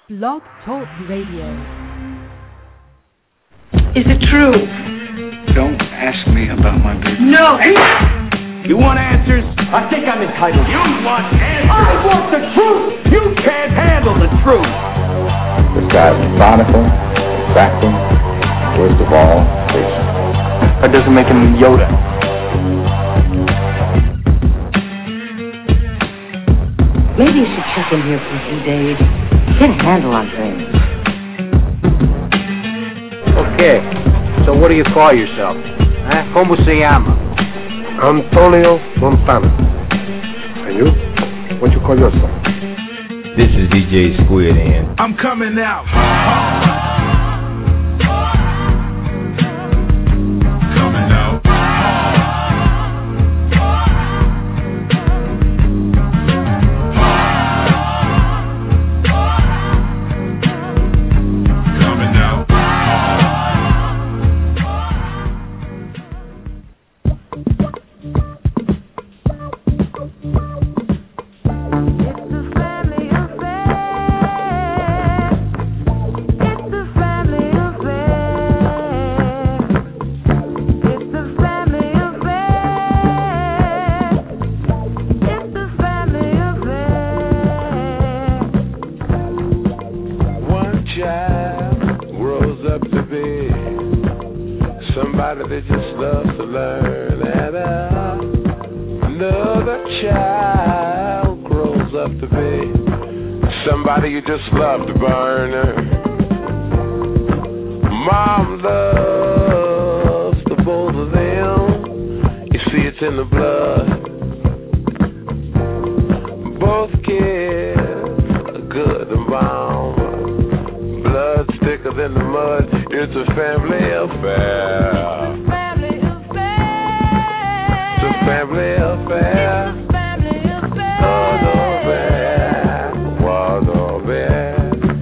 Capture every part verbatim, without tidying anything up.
Blog Talk Radio. Is it true? Don't ask me about my business. No! You want answers? I think I'm entitled. You want answers? I want the truth! You can't handle the truth! This guy is methodical, exacting, and worst of all, patient. That doesn't make him Yoda. Maybe you should check in here for a few days. Get a handle on things. Okay, so what do you call yourself? Eh? Como se llama? Antonio Montana. And you? What you call yourself? This is D J Squid, and I'm coming out. Coming out. Coming out. They just love to learn, and uh, another child grows up to be somebody you just love to burn. Mom loves the both of them. You see, it's in the blood. Both kids are good and bomb. Blood thicker than the mud. It's a family affair. Family affair. Was all bad. Was all bad.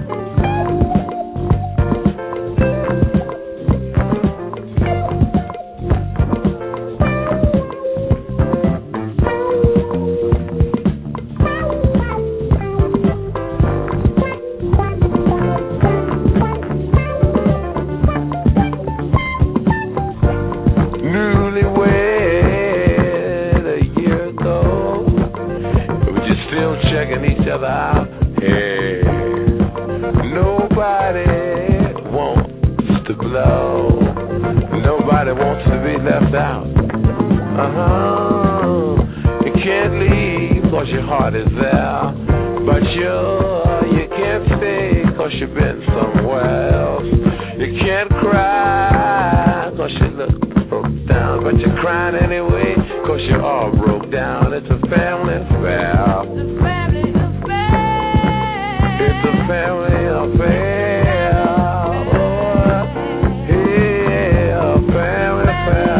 Out. Hey, nobody wants to blow. Nobody wants to be left out. Uh-huh. You can't leave cause your heart is there. But you, you can't stay cause you've been somewhere else. You can't cry cause you look broke down. But you're crying anyway cause you're all broke down. It's a family affair. It's a family affair. Oh, yeah, a family affair.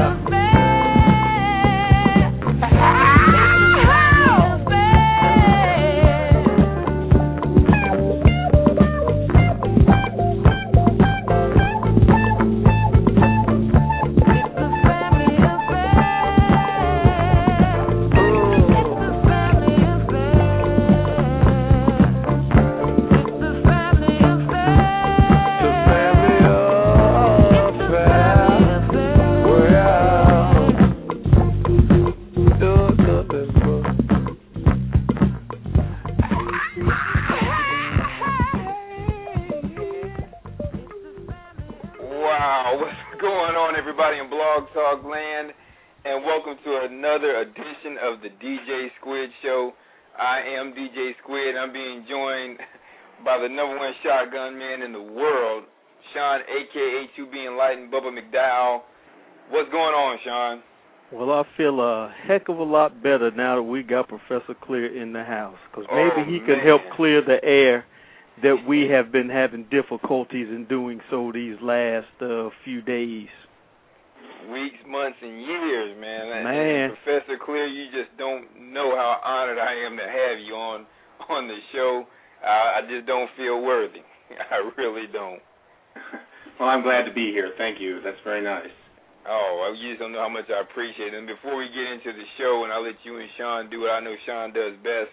Another edition of the D J Squid Show. I am D J Squid. I'm being joined by the number one shotgun man in the world, Sean, a k a. two B Enlightened, Bubba McDowell. What's going on, Sean? Well, I feel a heck of a lot better now that we got Professor Clear in the house, because maybe oh, he man. can help clear the air that we have been having difficulties in doing so these last uh, few days. Weeks, months, and years, man. Man. And Professor Clear, you just don't know how honored I am to have you on on the show. Uh, I just don't feel worthy. I really don't. Well, I'm glad to be here. Thank you. That's very nice. Oh, well, you just don't know how much I appreciate it. And before we get into the show, and I'll let you and Sean do what I know Sean does best,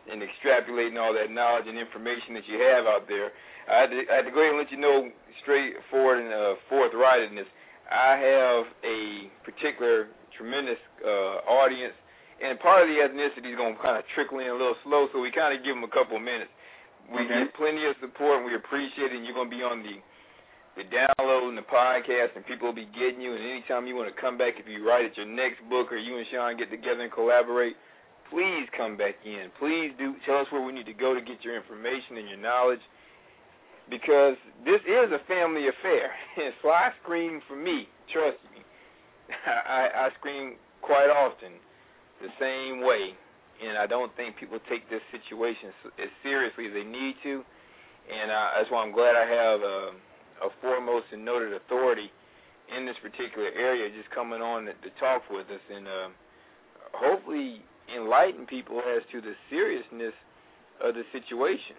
and extrapolating all that knowledge and information that you have out there. I had to, I had to go ahead and let you know straightforward and uh, forthrightedness. I have a particular tremendous uh, audience, and part of the ethnicity is going to kind of trickle in a little slow, so we kind of give them a couple of minutes. We okay. get plenty of support, and we appreciate it, and you're going to be on the the download and the podcast, and people will be getting you, and anytime you want to come back, if you write at your next book or you and Sean get together and collaborate, please come back in. Please do tell us where we need to go to get your information and your knowledge, because this is a family affair. So I scream for me, trust me. I, I scream quite often the same way, and I don't think people take this situation as seriously as they need to, and uh, that's why I'm glad I have uh, a foremost and noted authority in this particular area just coming on to, to talk with us and uh, hopefully enlighten people as to the seriousness of the situation.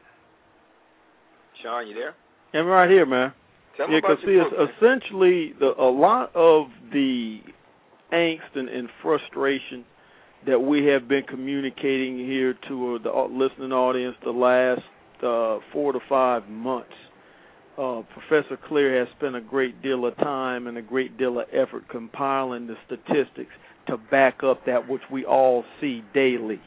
Sean, you there? I'm right here, man. Tell yeah, because see, it's essentially the, a lot of the angst and, and frustration that we have been communicating here to uh, the listening audience the last uh, four to five months. Uh, Professor Clear has spent a great deal of time and a great deal of effort compiling the statistics to back up that which we all see daily.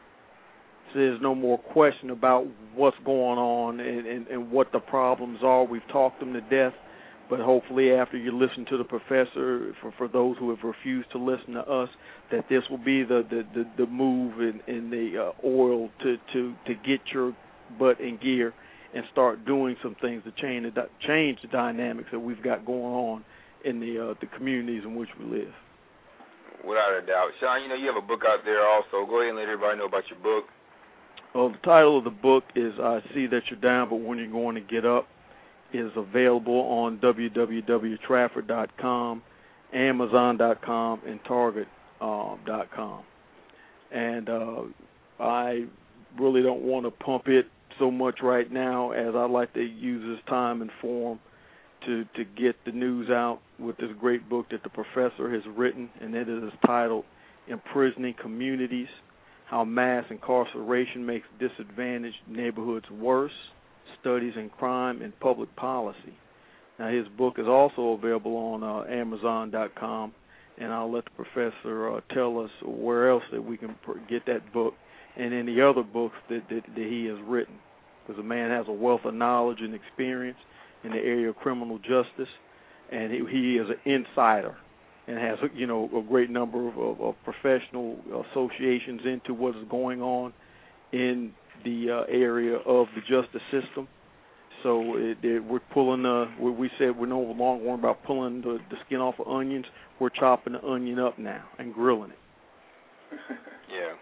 So there's no more question about what's going on and, and, and what the problems are. We've talked them to death, but hopefully after you listen to the professor, for, for those who have refused to listen to us, that this will be the, the, the, the move in, in the uh, oil to, to, to get your butt in gear and start doing some things to change the, change the dynamics that we've got going on in the uh, the communities in which we live. Without a doubt. Sean, you know, you have a book out there also. Go ahead and let everybody know about your book. Well, the title of the book is I See That You're Down, But When You're Going to Get Up. Is available on w w w dot trafford dot com, amazon dot com, and target dot com. And uh, I really don't want to pump it so much right now, as I like to use this time and form to, to get the news out with this great book that the professor has written, and it is titled Imprisoning Communities, How Mass Incarceration Makes Disadvantaged Neighborhoods Worse, Studies in Crime and Public Policy. Now, his book is also available on uh, amazon dot com, and I'll let the professor uh, tell us where else that we can get that book and any other books that, that, that he has written, because the man has a wealth of knowledge and experience in the area of criminal justice, and he, he is an insider and has, you know, a great number of, of, of professional associations into what is going on in the uh, area of the justice system. So it, it, we're pulling, uh, we, we said we're no longer worrying about pulling the, the skin off of onions. We're chopping the onion up now and grilling it. Yeah.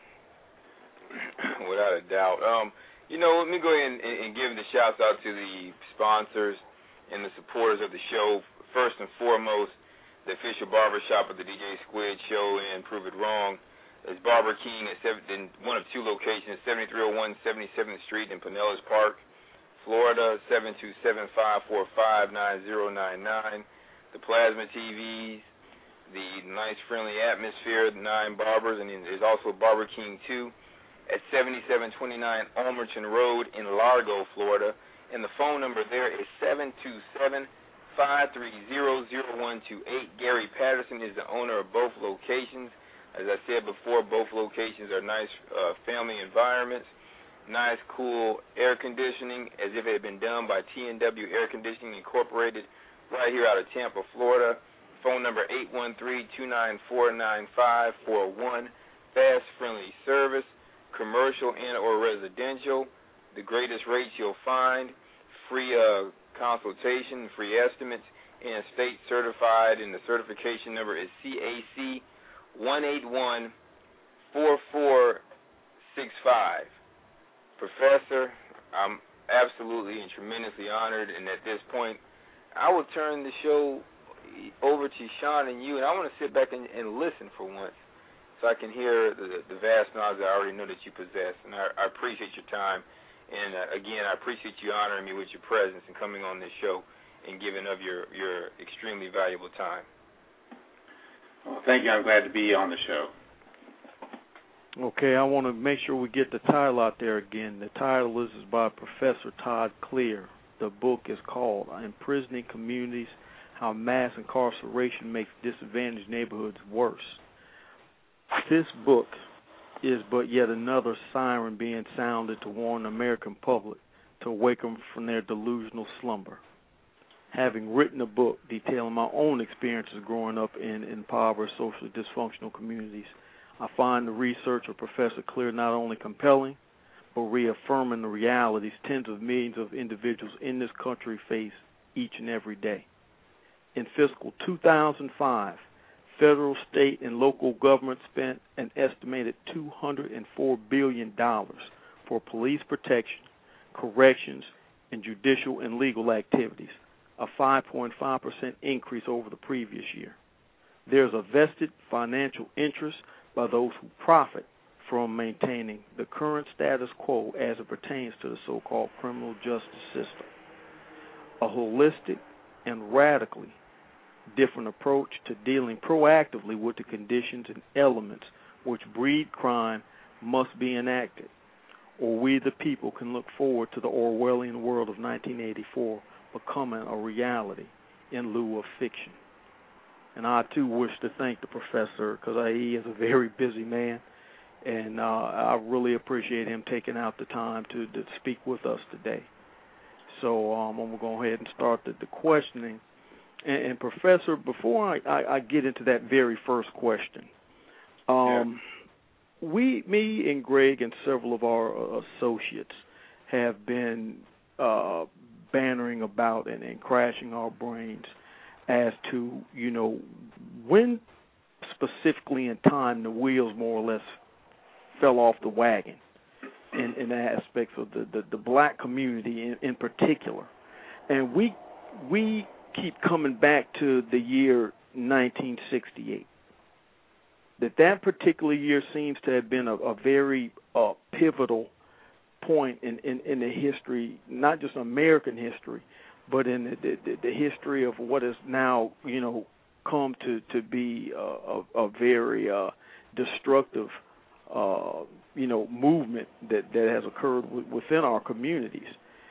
Without a doubt. Um, you know, let me go ahead and, and give the shouts out to the sponsors and the supporters of the show. First and foremost, the official barbershop of the D J Squid Show and Prove It Wrong. It's Barber King at seven, in one of two locations, seventy-three oh one seventy-seventh Street in Pinellas Park, Florida, seven two seven, five four five, nine zero nine nine. The plasma T Vs, the nice friendly atmosphere, the nine barbers, and there's also Barber King two at seventy-seven twenty-nine Almerton Road in Largo, Florida. And the phone number there is seven two seven, five three zero, zero one two eight. Gary Patterson is the owner of both locations. As I said before, both locations are nice uh, family environments, nice, cool air conditioning, as if it had been done by T and W Air Conditioning Incorporated right here out of Tampa, Florida. Phone number eight one three, two nine four, nine five four one. Fast, friendly service, commercial and or residential. The greatest rates you'll find, free uh, consultation, free estimates, and state certified, and the certification number is C A C one eight one, four four six five. Professor, I'm absolutely and tremendously honored, and at this point, I will turn the show over to Sean and you, and I want to sit back and, and listen for once so I can hear the, the vast knowledge I already know that you possess, and I, I appreciate your time, and uh, again, I appreciate you honoring me with your presence and coming on this show and giving of your, your extremely valuable time. Well, thank you. I'm glad to be on the show. Okay, I want to make sure we get the title out there again. The title is, is by Professor Todd Clear. The book is called Imprisoning Communities, How Mass Incarceration Makes Disadvantaged Neighborhoods Worse. This book is but yet another siren being sounded to warn the American public to wake them from their delusional slumber. Having written a book detailing my own experiences growing up in impoverished, socially dysfunctional communities, I find the research of Professor Clear not only compelling, but reaffirming the realities tens of millions of individuals in this country face each and every day. In fiscal two thousand five, federal, state, and local government spent an estimated two hundred four billion dollars for police protection, corrections, and judicial and legal activities, a five point five percent increase over the previous year. There's a vested financial interest by those who profit from maintaining the current status quo as it pertains to the so-called criminal justice system. A holistic and radically different approach to dealing proactively with the conditions and elements which breed crime must be enacted, or we the people can look forward to the Orwellian world of nineteen eighty-four becoming a reality in lieu of fiction. And I, too, wish to thank the professor because he is a very busy man, and uh, I really appreciate him taking out the time to, to speak with us today. So um, I'm going to go ahead and start the, the questioning. And, and, Professor, before I, I, I get into that very first question, um, yeah. we, me and Greg and several of our associates have been uh, bannering about and, and crashing our brains as to, you know, when specifically in time the wheels more or less fell off the wagon in, in aspects of the, the, the black community in, in particular. And we we keep coming back to the year nineteen sixty-eight. That that particular year seems to have been a, a very uh, pivotal point in, in, in the history, not just American history, but in the, the, the history of what has now, you know, come to, to be a, a, a very uh, destructive, uh, you know, movement that, that has occurred w- within our communities.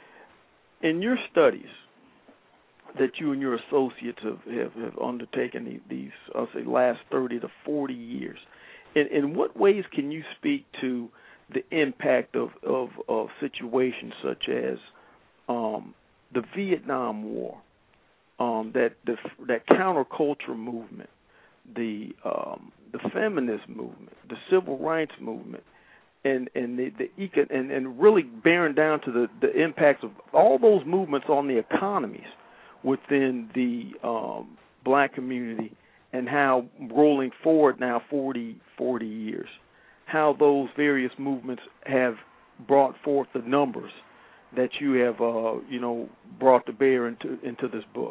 In your studies that you and your associates have, have, have undertaken these, I'll say, last thirty to forty years, in, in what ways can you speak to the impact of, of, of situations such as um, the Vietnam War, um, that the, that counterculture movement, the um, the feminist movement, the civil rights movement, and and the, the eco, and, and really bearing down to the, the impacts of all those movements on the economies within the um, black community, and how rolling forward now forty, forty years, how those various movements have brought forth the numbers that you have, uh, you know, brought to bear into into this book.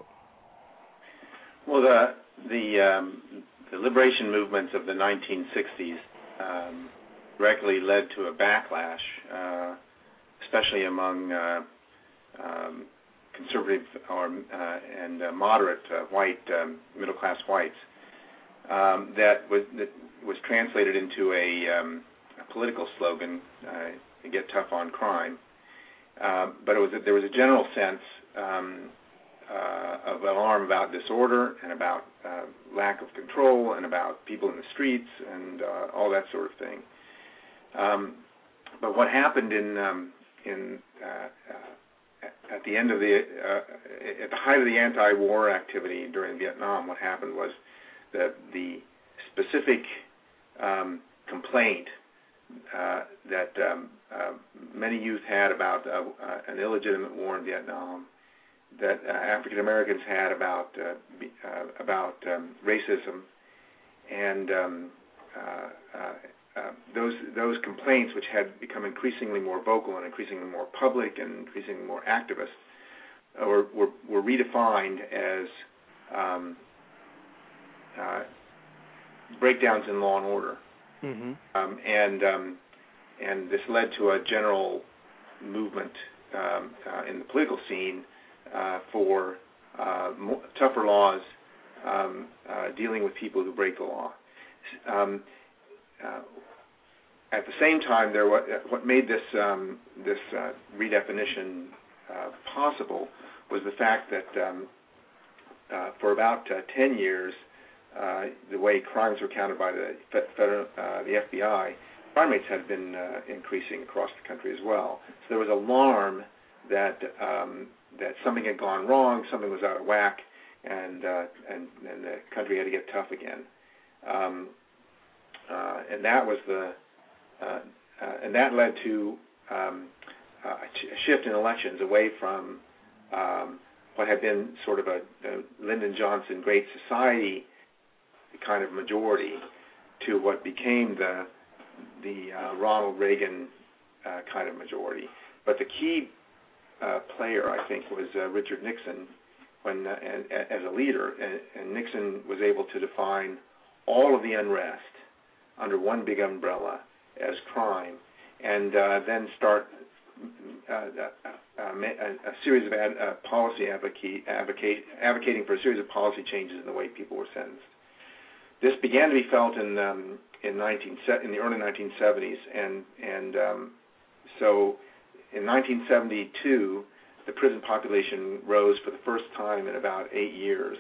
Well, the the, um, the liberation movements of the nineteen sixties um, directly led to a backlash, uh, especially among uh, um, conservative or uh, and uh, moderate uh, white um, middle class whites. Um, that was that was translated into a, um, a political slogan: uh, "Get tough on crime." Uh, but it was a, there was a general sense um, uh, of alarm about disorder and about uh, lack of control and about people in the streets and uh, all that sort of thing. Um, but what happened in um, in uh, uh, at the end of the uh, at the height of the anti-war activity during Vietnam, what happened was that the specific um, complaint Uh, that um, uh, many youth had about uh, uh, an illegitimate war in Vietnam, that uh, African Americans had about uh, be, uh, about um, racism, and um, uh, uh, uh, those those complaints, which had become increasingly more vocal and increasingly more public and increasingly more activist, uh, were, were were redefined as um, uh, breakdowns in law and order. Mm-hmm. Um, and um, and this led to a general movement um, uh, in the political scene uh, for uh, more, tougher laws um, uh, dealing with people who break the law. Um, uh, at the same time, there was, what made this um, this uh, redefinition uh, possible was the fact that um, uh, for about uh, ten years, uh, the way crimes were counted by the federal, uh, the F B I, crime rates had been uh, increasing across the country as well. So there was alarm that um, that something had gone wrong, something was out of whack, and uh, and, and the country had to get tough again. Um, uh, and that was the uh, uh, and that led to um, uh, a shift in elections away from um, what had been sort of a, a Lyndon Johnson Great Society kind of majority to what became the the uh, Ronald Reagan uh, kind of majority. But the key uh, player, I think, was uh, Richard Nixon when, uh, and, as a leader, and, and Nixon was able to define all of the unrest under one big umbrella as crime, and uh, then start uh, uh, uh, a, a series of ad, uh, policy advocate, advocate, advocating for a series of policy changes in the way people were sentenced. This began to be felt in um, in nineteen in the early nineteen seventies, and and um, so in nineteen seventy-two, the prison population rose for the first time in about eight years,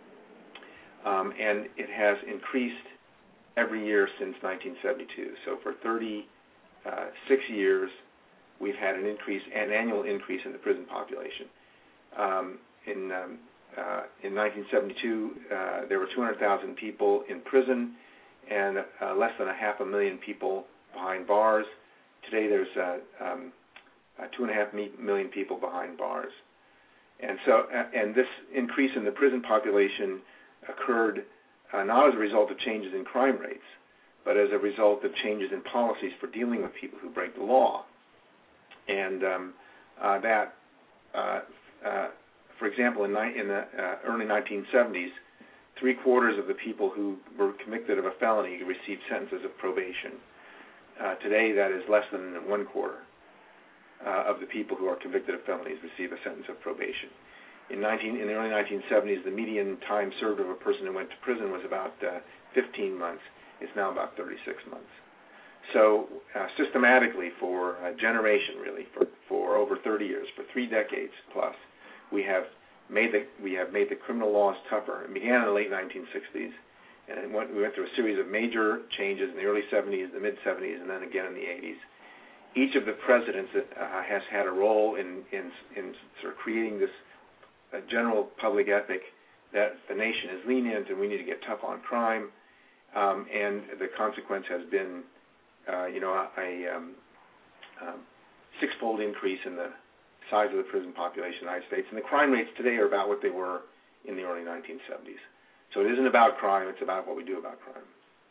um, and it has increased every year since nineteen seventy-two. So for thirty-six years, we've had an increase, an annual increase in the prison population. Um, in um, Uh, in nineteen seventy-two, uh, there were two hundred thousand people in prison and uh, less than a half a million people behind bars. Today, there's uh, um, uh, two and a half million people behind bars, and so uh, and this increase in the prison population occurred uh, not as a result of changes in crime rates, but as a result of changes in policies for dealing with people who break the law, and um, uh, that. Uh, uh, For example, in, ni- in the uh, early nineteen seventies, three quarters of the people who were convicted of a felony received sentences of probation. Uh, today, that is less than one quarter uh, of the people who are convicted of felonies receive a sentence of probation. In, nineteen, in the early nineteen seventies, the median time served of a person who went to prison was about uh, fifteen months. It's now about thirty-six months. So uh, systematically, for a generation, really, for, for over thirty years, for three decades plus, we have made the we have made the criminal laws tougher. It began in the late nineteen sixties, and it went, we went through a series of major changes in the early seventies, the mid seventies, and then again in the eighties. Each of the presidents uh, has had a role in in, in sort of creating this uh, general public ethic that the nation is lenient and we need to get tough on crime, um, and the consequence has been, uh, you know, a, a um, um, six-fold increase in the size of the prison population in the United States, and the crime rates today are about what they were in the early nineteen seventies. So it isn't about crime; it's about what we do about crime.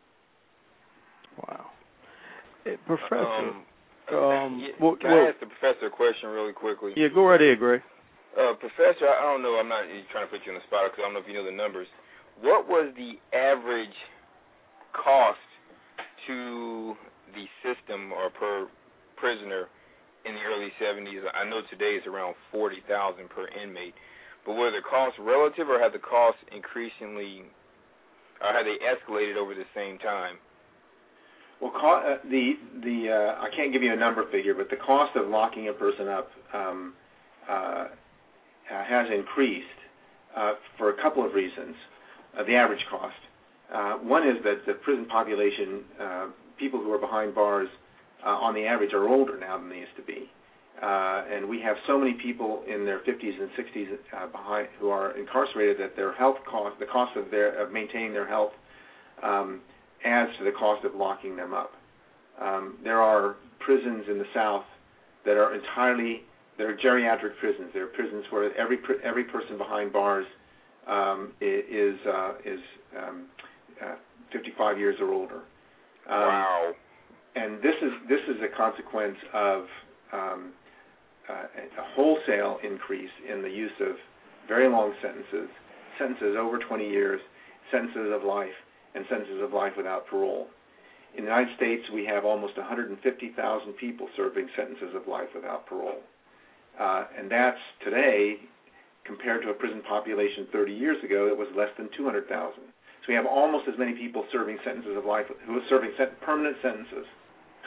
Wow, hey, Professor. Um, um, yeah, well, can well, I ask the professor a question really quickly? Yeah, go right ahead, Gray. Uh, professor, I don't know. I'm not trying to put you on the spot because I don't know if you know the numbers. What was the average cost to the system or per prisoner in the early seventies? I know today it's around forty thousand per inmate, but were the costs relative, or have the costs increasingly, or have they escalated over the same time? Well, co- uh, the the uh, I can't give you a number figure, but the cost of locking a person up um, uh, has increased uh, for a couple of reasons. Uh, the average cost. Uh, one is that the prison population, uh, people who are behind bars, Uh, on the average, are older now than they used to be, uh, and we have so many people in their fifties and sixties uh, behind who are incarcerated that their health cost, the cost of their of maintaining their health, um, adds to the cost of locking them up. Um, there are prisons in the South that are entirely that are geriatric prisons. They're prisons where every every person behind bars um, is uh, is um, uh, fifty-five years or older. Um, wow. And this is this is a consequence of um, uh, a wholesale increase in the use of very long sentences, sentences over twenty years, sentences of life, and sentences of life without parole. In the United States, we have almost one hundred fifty thousand people serving sentences of life without parole, uh, and that's today compared to a prison population thirty years ago that was less than two hundred thousand. So we have almost as many people serving sentences of life who are serving permanent sentences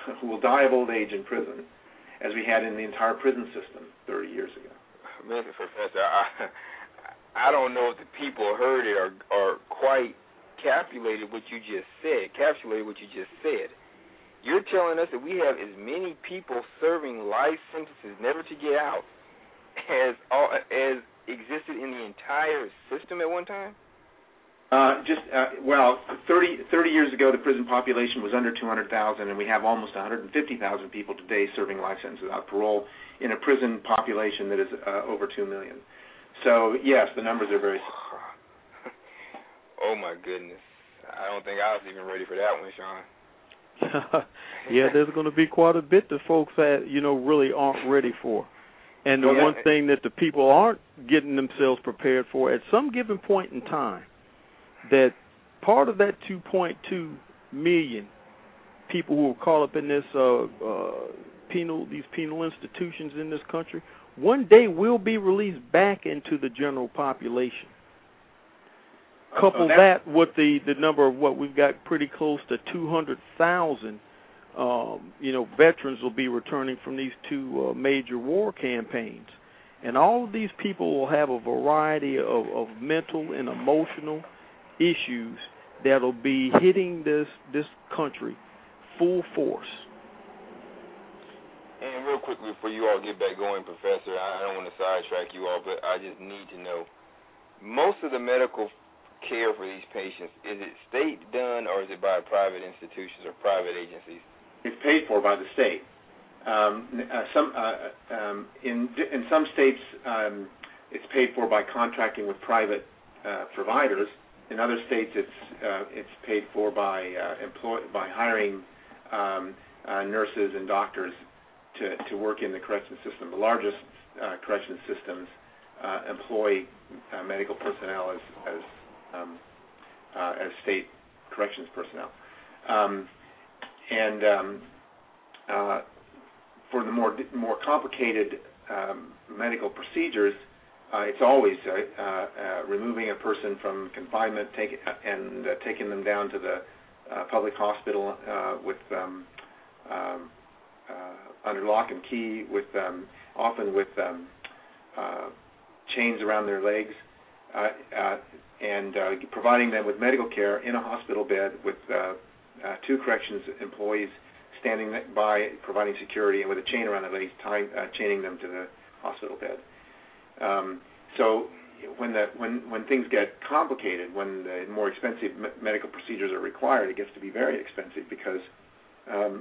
who will die of old age in prison as we had in the entire prison system thirty years ago. Mister Professor, I, I don't know if the people heard it or, or quite calculated what you just said, encapsulated what you just said. You're telling us that we have as many people serving life sentences never to get out as all, as existed in the entire system at one time? Uh, just uh, well, thirty, thirty years ago, the prison population was under two hundred thousand, and we have almost one hundred fifty thousand people today serving life sentences without parole in a prison population that is uh, over two million. So, yes, the numbers are very similar. Oh, my goodness. I don't think I was even ready for that one, Sean. Yeah, there's going to be quite a bit that folks that, you know, really aren't ready for. And the Oh, yeah. one thing that the people aren't getting themselves prepared for, at some given point in time, that part of that two point two million people who are caught up in this uh, uh, penal, these penal institutions in this country, one day will be released back into the general population. Couple oh, that with the, the number of what we've got pretty close to two hundred thousand, um, you know, veterans will be returning from these two uh, major war campaigns. And all of these people will have a variety of, of mental and emotional issues that'll be hitting this this country full force. And real quickly before you all get back going, Professor, I don't want to sidetrack you all, but I just need to know, most of the medical care for these patients, is it state done or is it by private institutions or private agencies? It's paid for by the state. Um, uh, some uh, um, in in some states, um, it's paid for by contracting with private uh, providers. In other states, it's uh, it's paid for by uh, employ by hiring um, uh, nurses and doctors to, to work in the correction system. The largest uh, correction systems uh, employ uh, medical personnel as as um, uh, as state corrections personnel, um, and um, uh, for the more more complicated um, medical procedures. Uh, it's always uh, uh, removing a person from confinement take, and uh, taking them down to the uh, public hospital uh, with um, um, uh, under lock and key, with um, often with um, uh, chains around their legs, uh, uh, and uh, providing them with medical care in a hospital bed with uh, uh, two corrections employees standing by, providing security, and with a chain around their legs, tying, uh, chaining them to the hospital bed. Um, so when the when when things get complicated, when the more expensive me- medical procedures are required, it gets to be very expensive because um,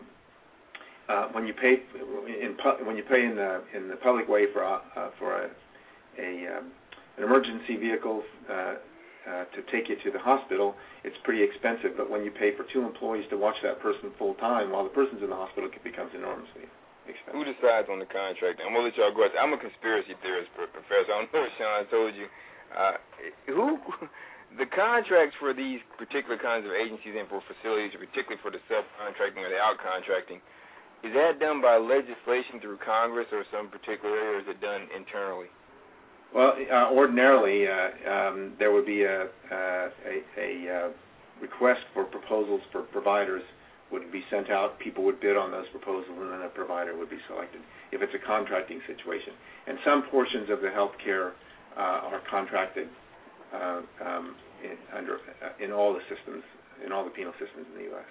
uh, when you pay in pu- when you pay in the in the public way for a, uh, for a, a um, an emergency vehicle uh, uh, to take you to the hospital, it's pretty expensive. But when you pay for two employees to watch that person full time while the person's in the hospital, it becomes enormously expensive. Who decides on the contract? I'm going to let y'all go. I'm a conspiracy theorist, Professor. I don't know what Sean told you. Uh, who, the contracts for these particular kinds of agencies and for facilities, particularly for the self-contracting or the out-contracting, is that done by legislation through Congress or some particular area, or is it done internally? Well, uh, ordinarily, uh, um, there would be a, uh, a, a uh, request for proposals for providers would be sent out, people would bid on those proposals, and then a provider would be selected if it's a contracting situation. And some portions of the health care uh, are contracted uh, um, in, under uh, in all the systems, in all the penal systems in the U S.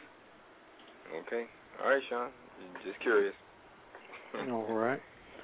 Okay. All right, Sean. Just curious. All right.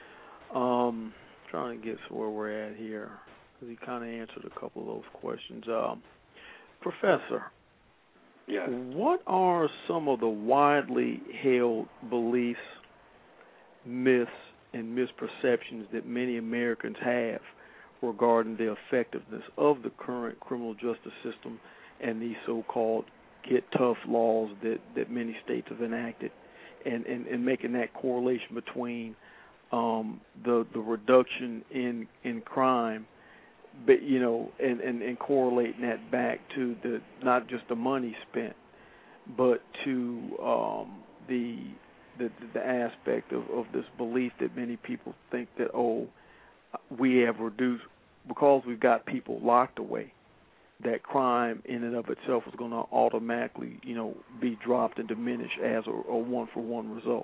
Um, trying to get to where we're at here, because he kind of answered a couple of those questions. Um, Professor, yes. What are some of the widely held beliefs, myths, and misperceptions that many Americans have regarding the effectiveness of the current criminal justice system and these so-called get tough laws that, that many states have enacted, and, and, and making that correlation between um, the the reduction in in crime, but you know, and, and, and correlating that back to the not just the money spent, but to um, the, the the aspect of, of this belief that many people think that, oh, we have reduced, because we've got people locked away, that crime in and of itself is going to automatically, you know, be dropped and diminish as a, a one-for-one result?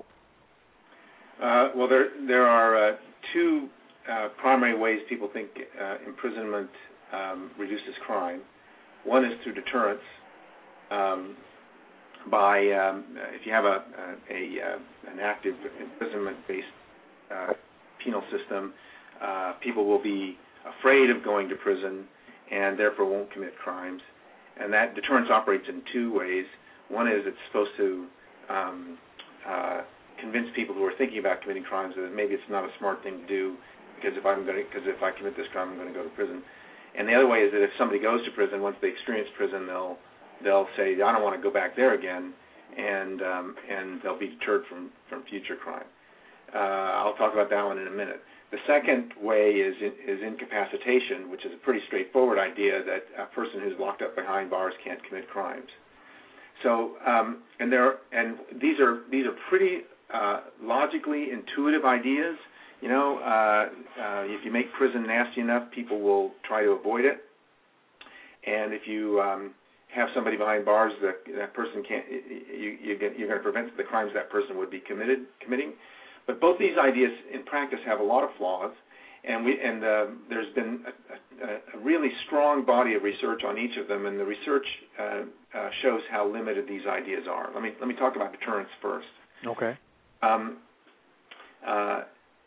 Uh, well, there there are uh, two uh, primary ways people think uh, imprisonment um, reduces crime. One is through deterrence. Um, by um, if you have a, a, a an active imprisonment-based uh, penal system, uh, people will be afraid of going to prison and therefore won't commit crimes. And that deterrence operates in two ways. One is it's supposed to um, uh, convince people who are thinking about committing crimes that maybe it's not a smart thing to do because if I'm going because if I commit this crime, I'm going to go to prison. And the other way is that if somebody goes to prison, once they experience prison, they'll they'll say, I don't want to go back there again, and um, and they'll be deterred from, from future crime. Uh, I'll talk about that one in a minute. The second way is is incapacitation, which is a pretty straightforward idea that a person who's locked up behind bars can't commit crimes. So, um, and there and these are these are pretty uh, logically intuitive ideas. You know, uh, uh, if you make prison nasty enough, people will try to avoid it. And if you um, have somebody behind bars, that that person can't, you, you get, you're going to prevent the crimes that person would be committed committing. But both these ideas, in practice, have a lot of flaws, and we and uh, there's been a, a, a really strong body of research on each of them, and the research uh, uh, shows how limited these ideas are. Let me let me talk about deterrence first. Okay. Um, uh,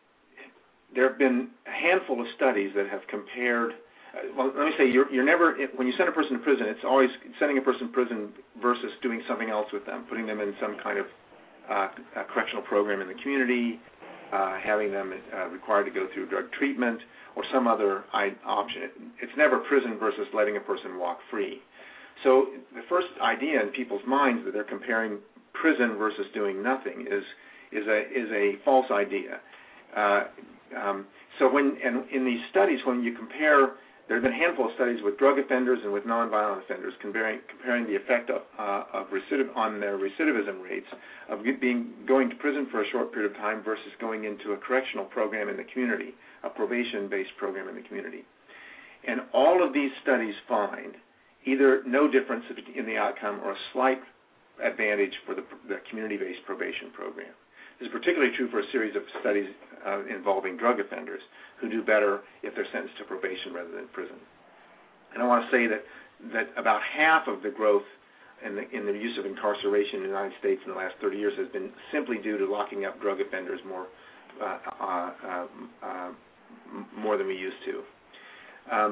there have been a handful of studies that have compared. Uh, well, let me say, you're, you're never when you send a person to prison, it's always sending a person to prison versus doing something else with them, putting them in some kind of Uh, a correctional program in the community, uh, having them uh, required to go through drug treatment, or some other I- option. It, it's never prison versus letting a person walk free. So the first idea in people's minds that they're comparing prison versus doing nothing is is a is a false idea. Uh, um, so when and in these studies, when you compare, there have been a handful of studies with drug offenders and with nonviolent offenders comparing comparing the effect of, uh, of recidiv- on their recidivism rates of being going to prison for a short period of time versus going into a correctional program in the community, a probation-based program in the community. And all of these studies find either no difference in the outcome or a slight advantage for the, the community-based probation program. This is particularly true for a series of studies uh, involving drug offenders who do better if they're sentenced to probation rather than prison. And I want to say that that about half of the growth in the, in the use of incarceration in the United States in the last thirty years has been simply due to locking up drug offenders more uh, uh, uh, uh, more than we used to. Um,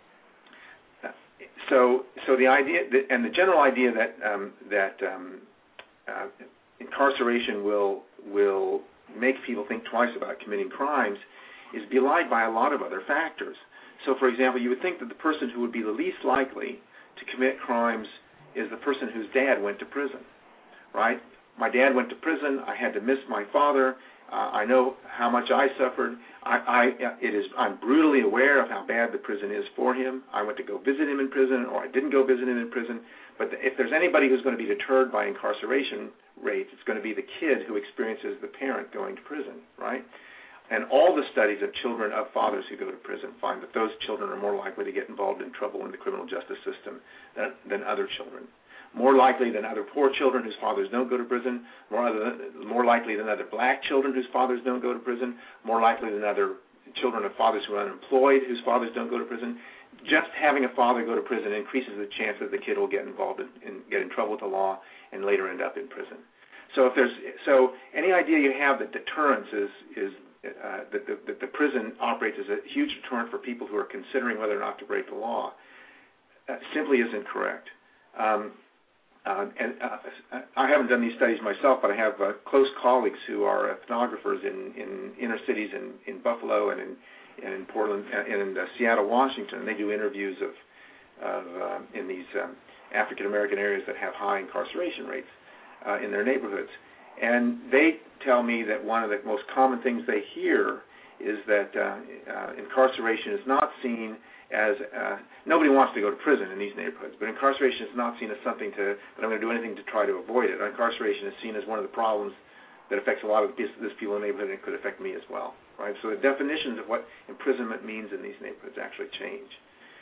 so, so the idea that, and the general idea that um, that um, uh, incarceration will will make people think twice about committing crimes is belied by a lot of other factors. So, for example, you would think that the person who would be the least likely to commit crimes is the person whose dad went to prison, right? My dad went to prison. I had to miss my father. Uh, I know how much I suffered. I, I, it is, I'm brutally aware of how bad the prison is for him. I went to go visit him in prison, or I didn't go visit him in prison. But the, if there's anybody who's going to be deterred by incarceration rates, it's going to be the kid who experiences the parent going to prison, right? And all the studies of children of fathers who go to prison find that those children are more likely to get involved in trouble in the criminal justice system than, than other children. More likely than other poor children whose fathers don't go to prison, more, other, more likely than other black children whose fathers don't go to prison, more likely than other children of fathers who are unemployed whose fathers don't go to prison. Just having a father go to prison increases the chance that the kid will get involved in, in get in trouble with the law and later end up in prison. So if there's so any idea you have that deterrence is is uh, that, the, that the prison operates as a huge deterrent for people who are considering whether or not to break the law uh, simply isn't correct. Um, uh, and uh, I haven't done these studies myself, but I have uh, close colleagues who are ethnographers in, in inner cities in, in Buffalo and in and in Portland and in uh, Seattle, Washington. And they do interviews of of um, in these um, African American areas that have high incarceration rates uh, in their neighborhoods. And they tell me that one of the most common things they hear is that uh, uh, incarceration is not seen as, uh, nobody wants to go to prison in these neighborhoods, but incarceration is not seen as something to, that I'm going to do anything to try to avoid it. Incarceration is seen as one of the problems that affects a lot of this people in the neighborhood and it could affect me as well, right? So the definitions of what imprisonment means in these neighborhoods actually change.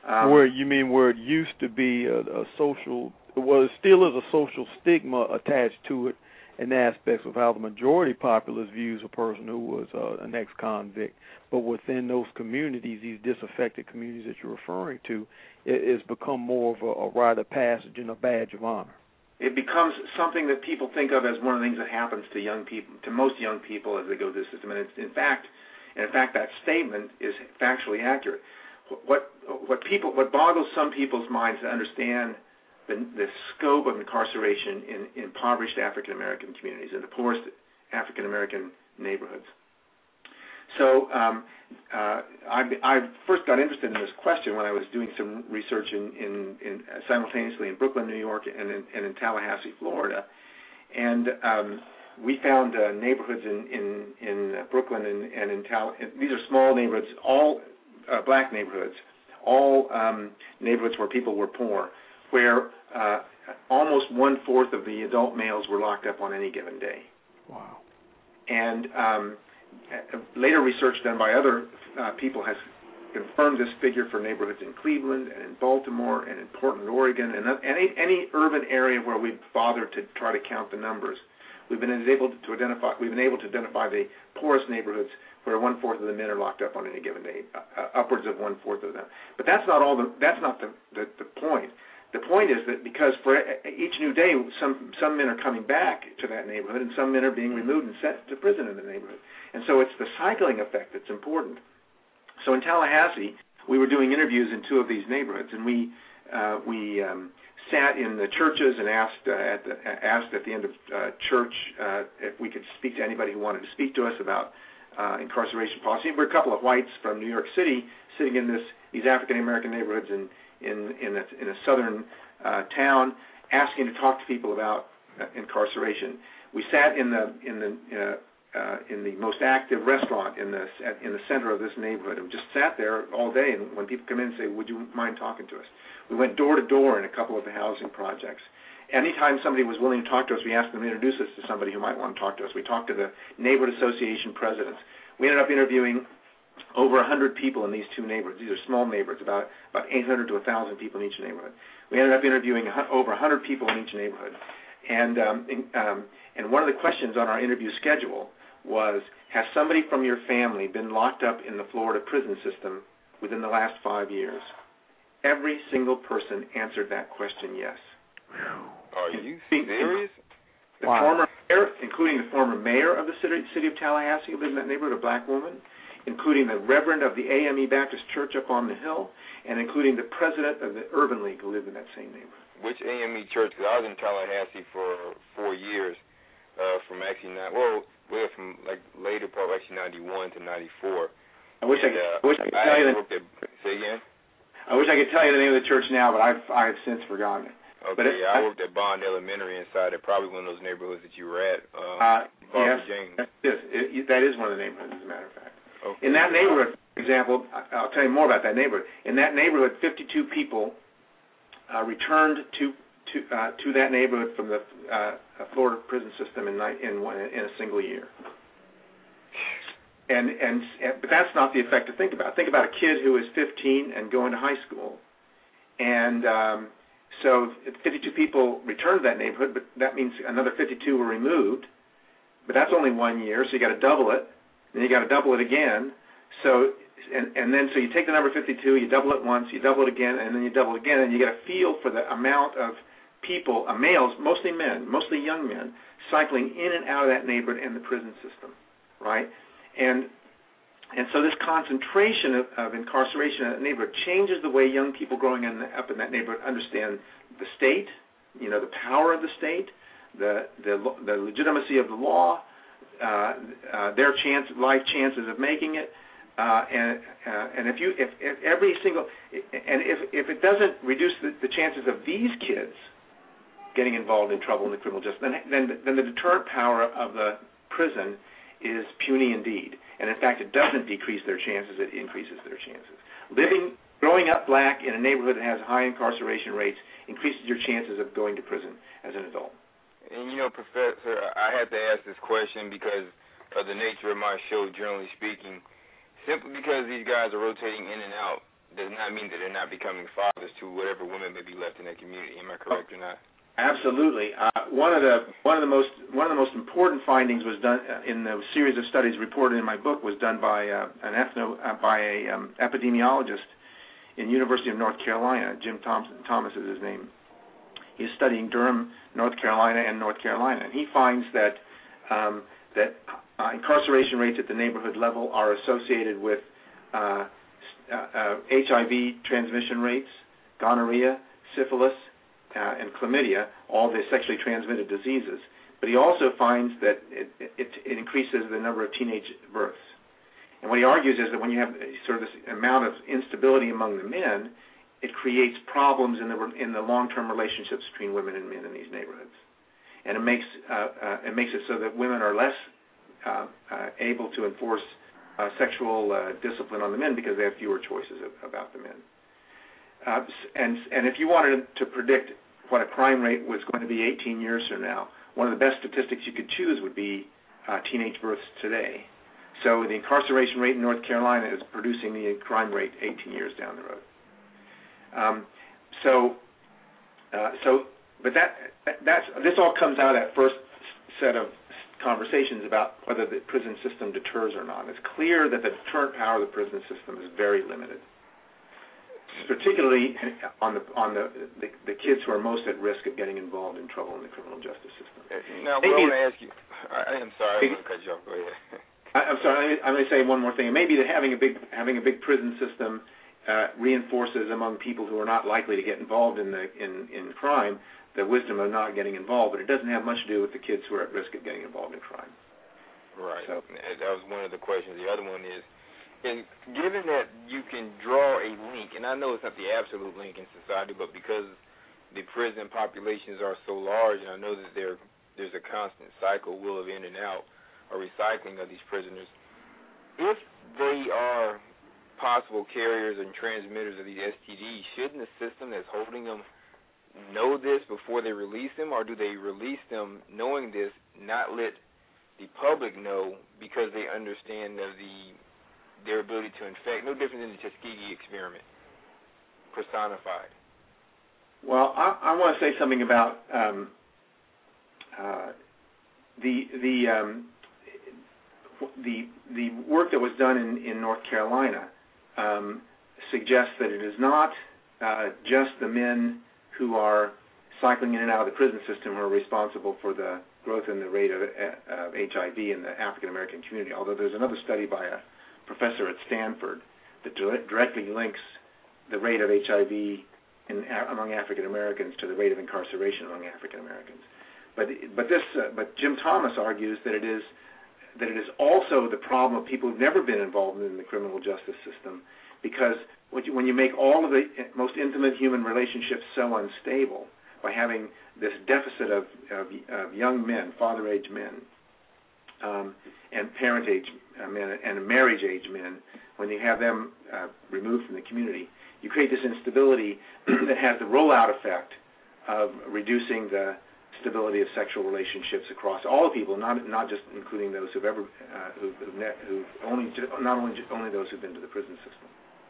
Um, where you mean where it used to be a, a social, well, it still is a social stigma attached to it, in aspects of how the majority populace views a person who was uh, an ex-convict. But within those communities, these disaffected communities that you're referring to, it, it's become more of a, a rite of passage and a badge of honor. It becomes something that people think of as one of the things that happens to young people, to most young people as they go through the system. And it's, in fact, and in fact, that statement is factually accurate. What what people what boggles some people's minds to understand the, the scope of incarceration in, in impoverished African American communities, in the poorest African American neighborhoods. So um, uh, I, I first got interested in this question when I was doing some research in, in, in simultaneously in Brooklyn, New York, and in, and in Tallahassee, Florida, and um, we found uh, neighborhoods in in, in Brooklyn and, and in Tallahassee. These are small neighborhoods, all uh, black neighborhoods, all um, neighborhoods where people were poor, where uh, almost one fourth of the adult males were locked up on any given day. Wow! And um, later research done by other uh, people has confirmed this figure for neighborhoods in Cleveland and in Baltimore and in Portland, Oregon, and any any urban area where we've bothered to try to count the numbers. We've been able to identify we've been able to identify the poorest neighborhoods where one fourth of the men are locked up on any given day, uh, upwards of one fourth of them. But that's not all. The, that's not the, the the point. The point is that because for each new day, some some men are coming back to that neighborhood, and some men are being removed and sent to prison in the neighborhood. And so it's the cycling effect that's important. So in Tallahassee, we were doing interviews in two of these neighborhoods, and we uh, we um, sat in the churches and asked uh, at the, asked at the end of uh, church uh, if we could speak to anybody who wanted to speak to us about uh, incarceration policy. We're a couple of whites from New York City sitting in this these African American neighborhoods in in in a, in a southern uh, town, asking to talk to people about uh, incarceration. We sat in the in the uh, Uh, in the most active restaurant in the in the center of this neighborhood, and just sat there all day. And when people come in and say, "Would you mind talking to us?" We went door to door in a couple of the housing projects. Anytime somebody was willing to talk to us, we asked them to introduce us to somebody who might want to talk to us. We talked to the neighborhood association presidents. We ended up interviewing over one hundred people in these two neighborhoods. These are small neighborhoods, about about eight hundred to one thousand people in each neighborhood. We ended up interviewing over one hundred people in each neighborhood. And um, in, um, and one of the questions on our interview schedule was, has somebody from your family been locked up in the Florida prison system within the last five years? Every single person answered that question yes. Are you serious? The wow. former mayor, including the former mayor of the city, city of Tallahassee, who lived in that neighborhood, a black woman, including the reverend of the A M E Baptist Church up on the hill, and including the president of the Urban League who lived in that same neighborhood. Which A M E church? Because I was in Tallahassee for four years, uh, from actually not, well, Well, from like later part of actually ninety-one to ninety-four. I wish and, I could. Uh, I wish I could tell you the. At, say again. I wish I could tell you the name of the church now, but I've I've since forgotten it. Okay, but it, yeah, I worked at Bond Elementary inside of probably one of those neighborhoods that you were at. Um, uh, Barbara yes, James. Yes, it, it, that is one of the neighborhoods, as a matter of fact. Okay. In that neighborhood, for example, I'll tell you more about that neighborhood. In that neighborhood, fifty-two people uh, returned to to uh, to that neighborhood from the uh, Florida prison system in in one, in a single year. And, and but that's not the effect to think about. Think about a kid who is fifteen and going to high school, and um, so fifty-two people returned to that neighborhood, but that means another fifty-two were removed. But that's only one year, so you got to double it, then you got to double it again. So and and then so you take the number fifty-two, you double it once, you double it again, and then you double it again, and you get a feel for the amount of people, uh, males, mostly men, mostly young men, cycling in and out of that neighborhood and the prison system, right? And and so this concentration of, of incarceration in that neighborhood changes the way young people growing in the, up in that neighborhood understand the state, you know, the power of the state, the the, the legitimacy of the law, uh, uh, their chance, life chances of making it, uh, and uh, and if you if, if every single and if if it doesn't reduce the, the chances of these kids getting involved in trouble in the criminal justice, then then then the deterrent power of the prison is puny indeed. And in fact, it doesn't decrease their chances, it increases their chances. Living, growing up black in a neighborhood that has high incarceration rates increases your chances of going to prison as an adult. And you know, Professor, I had to ask this question because of the nature of my show, generally speaking, simply because these guys are rotating in and out does not mean that they're not becoming fathers to whatever women may be left in that community. Am I correct or not? Absolutely. Uh, one of the one of the most one of the most important findings was done uh, in the series of studies reported in my book was done by uh, an ethno uh, by a um, epidemiologist in University of North Carolina. Jim Thompson, Thomas is his name. He's studying Durham, North Carolina, and North Carolina, and he finds that um, that uh, incarceration rates at the neighborhood level are associated with uh, uh, uh, H I V transmission rates, gonorrhea, syphilis, Uh, and chlamydia, all the sexually transmitted diseases. But he also finds that it, it, it increases the number of teenage births. And what he argues is that when you have sort of this amount of instability among the men, it creates problems in the in the long-term relationships between women and men in these neighborhoods. And it makes uh, uh, it makes it so that women are less uh, uh, able to enforce uh, sexual uh, discipline on the men because they have fewer choices of, about the men. Uh, and and if you wanted to predict what a crime rate was going to be eighteen years from now, one of the best statistics you could choose would be uh, teenage births today. So the incarceration rate in North Carolina is producing the crime rate eighteen years down the road. Um, so, uh, so, but that that's this all comes out at first set of conversations about whether the prison system deters or not. It's clear that the deterrent power of the prison system is very limited, particularly on the on the, the the kids who are most at risk of getting involved in trouble in the criminal justice system. Now, what I want to ask you, I am sorry, I'm going to cut you off. Go ahead. I, I'm sorry. I'm going to say one more thing. Maybe that having a big having a big prison system uh, reinforces among people who are not likely to get involved in the in, in crime the wisdom of not getting involved. But it doesn't have much to do with the kids who are at risk of getting involved in crime. Right. So that was one of the questions. The other one is, and given that you can draw a link, and I know it's not the absolute link in society, but because the prison populations are so large, and I know that there there's a constant cycle, will of in and out, or recycling of these prisoners, if they are possible carriers and transmitters of these S T Ds, shouldn't the system that's holding them know this before they release them, or do they release them knowing this, not let the public know because they understand of the their ability to infect, no different than the Tuskegee experiment, personified? Well, I, I want to say something about um, uh, the the um, the the work that was done in, in North Carolina um, suggests that it is not uh, just the men who are cycling in and out of the prison system who are responsible for the growth in the rate of, uh, of H I V in the African American community. Although there's another study by a professor at Stanford that directly links the rate of H I V in, among African Americans to the rate of incarceration among African Americans. But but this uh, but Jim Thomas argues that it is that it is also the problem of people who've never been involved in the criminal justice system, because when you, when you make all of the most intimate human relationships so unstable by having this deficit of, of, of young men, father-age men, um, and parent-age uh, men and marriage-age men, when you have them uh, removed from the community, you create this instability that has the rollout effect of reducing the stability of sexual relationships across all people, not not just including those who've ever uh, who've, who've, ne- who've only not only only those who've been to the prison system.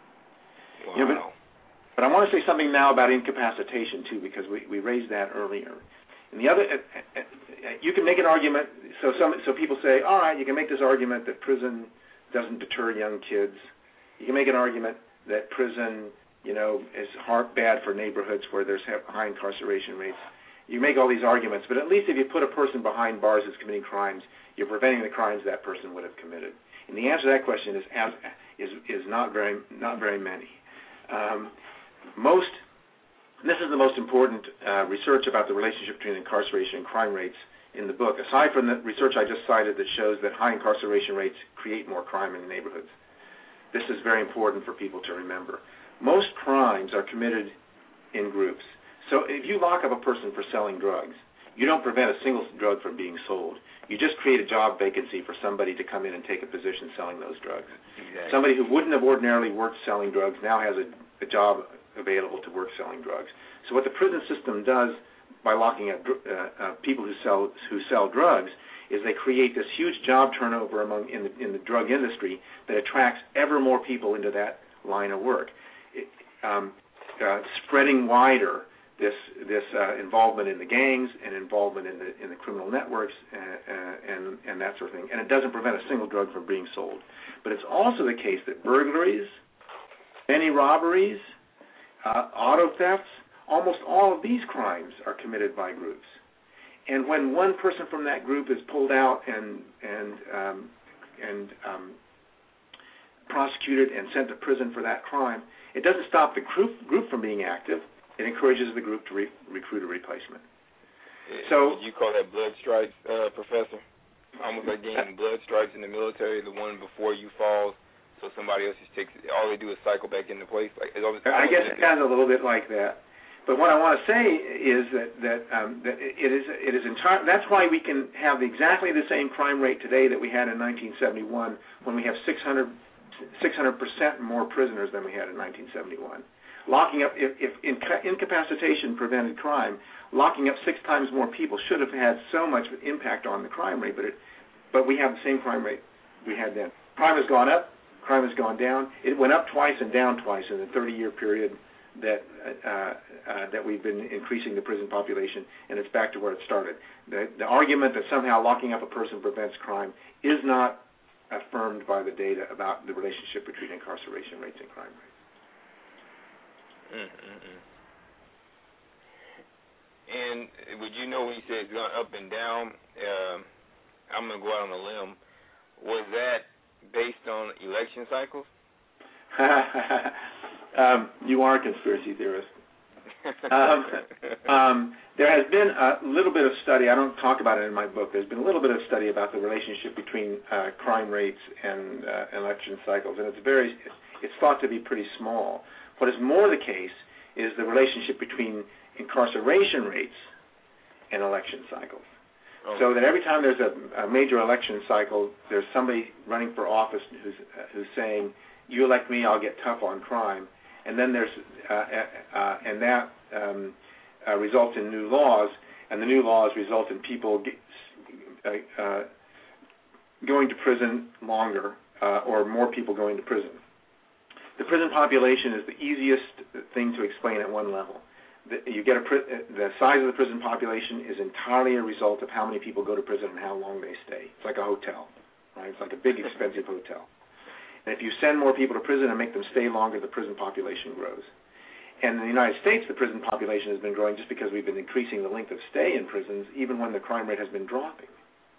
Wow. You know, but, but I want to say something now about incapacitation too, because we, we raised that earlier. And the other, uh, uh, you can make an argument. So some so people say, all right, you can make this argument that prison doesn't deter young kids. You can make an argument that prison, you know, is hard, bad for neighborhoods where there's high incarceration rates. You make all these arguments, but at least if you put a person behind bars who's committing crimes, you're preventing the crimes that person would have committed. And the answer to that question is is is not very not very many. Um, most this is the most important uh, research about the relationship between incarceration and crime rates in the book. Aside from the research I just cited that shows that high incarceration rates create more crime in neighborhoods, this is very important for people to remember. Most crimes are committed in groups. So if you lock up a person for selling drugs, you don't prevent a single drug from being sold. You just create a job vacancy for somebody to come in and take a position selling those drugs. Exactly. Somebody who wouldn't have ordinarily worked selling drugs now has a, a job available to work selling drugs. So what the prison system does by locking up uh, uh, people who sell who sell drugs is they create this huge job turnover among in the, in the drug industry that attracts ever more people into that line of work. um, uh, spreading wider this this uh, involvement in the gangs and involvement in the in the criminal networks and, and and that sort of thing. And it doesn't prevent a single drug from being sold. But it's also the case that burglaries, many robberies, uh, auto thefts, almost all of these crimes are committed by groups. And when one person from that group is pulled out and and um, and um, prosecuted and sent to prison for that crime, it doesn't stop the group group from being active. It encourages the group to re- recruit a replacement. So you call that blood stripes, uh, Professor? Almost like getting blood stripes in the military, the one before you fall, so somebody else just takes it. All they do is cycle back into place. Like it's always, I guess it has a little bit like that. But what I want to say is that that, um, that it is it is entire. That's why we can have exactly the same crime rate today that we had in nineteen seventy-one, when we have six hundred percent more prisoners than we had in nineteen seventy-one. Locking up, if, if incapacitation prevented crime, locking up six times more people should have had so much impact on the crime rate, but it, but we have the same crime rate we had then. Crime has gone up, crime has gone down. It went up twice and down twice in the thirty-year period that uh, uh, that we've been increasing the prison population, and it's back to where it started. The, the argument that somehow locking up a person prevents crime is not affirmed by the data about the relationship between incarceration rates and crime rates. Mm-mm-mm. And would you know when you say it's gone up and down, uh, I'm going to go out on a limb, was that based on election cycles? um, you are a conspiracy theorist. um, um, there has been a little bit of study, I don't talk about it in my book, there's been a little bit of study about the relationship between uh, crime rates and uh, election cycles, and it's very, it's thought to be pretty small. What is more the case is the relationship between incarceration rates and election cycles. Oh. So that every time there's a, a major election cycle, there's somebody running for office who's uh, who's saying, "You elect me, I'll get tough on crime," and then there's uh, uh, uh, and that um, uh, results in new laws, and the new laws result in people get, uh, uh, going to prison longer, uh, or more people going to prison. The prison population is the easiest thing to explain at one level. The, you get a pri- the size of the prison population is entirely a result of how many people go to prison and how long they stay. It's like a hotel, right? It's like a big, expensive hotel. And if you send more people to prison and make them stay longer, the prison population grows. And in the United States, the prison population has been growing just because we've been increasing the length of stay in prisons, even when the crime rate has been dropping.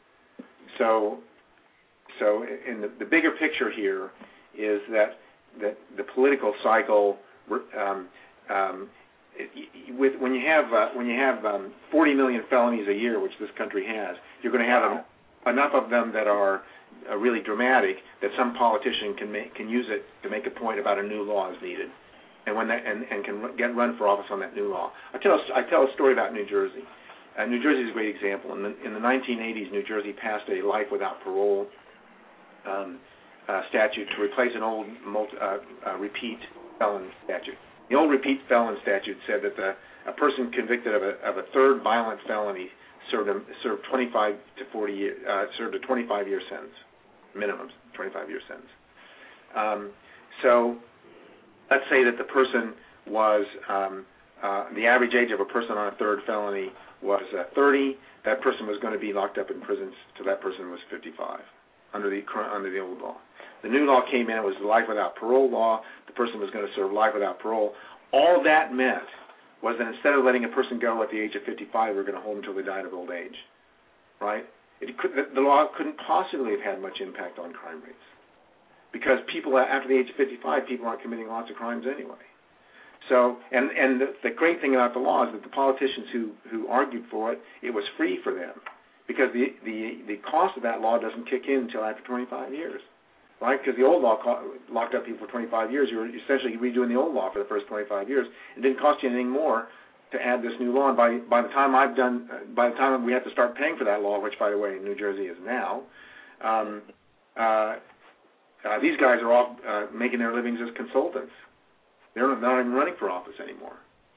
So, so in the, the bigger picture here is that that the political cycle, um, um, it, with when you have uh, when you have um, forty million felonies a year, which this country has, you're going to have wow. a, enough of them that are uh, really dramatic that some politician can make, can use it to make a point about a new law is needed, and when that and, and can get run for office on that new law. I tell I tell a story about New Jersey. Uh, New Jersey is a great example. In the, in the nineteen eighties, New Jersey passed a life without parole Um, Uh, statute to replace an old multi, uh, uh, repeat felon statute. The old repeat felon statute said that the, a person convicted of a, of a third violent felony served a, served twenty-five to forty years, uh, served a twenty-five year sentence, minimum twenty-five year sentence. Um, so let's say that the person was um, uh, the average age of a person on a third felony was uh, thirty. That person was going to be locked up in prison till that person was fifty-five under the under the old law. The new law came in, it was the life without parole law. The person was going to serve life without parole. All that meant was that instead of letting a person go at the age of fifty-five, we're going to hold them until they died of old age, right? It could, the law couldn't possibly have had much impact on crime rates because people after the age of fifty-five, people aren't committing lots of crimes anyway. So, and and the, the great thing about the law is that the politicians who, who argued for it, it was free for them because the, the, the cost of that law doesn't kick in until after twenty-five years. Right, because the old law locked up people for twenty-five years. You were essentially redoing the old law for the first twenty-five years. It didn't cost you anything more to add this new law. And by by the time I've done, by the time we have to start paying for that law, which by the way New Jersey is now, um, uh, uh, these guys are all uh, making their livings as consultants. They're not even running for office anymore.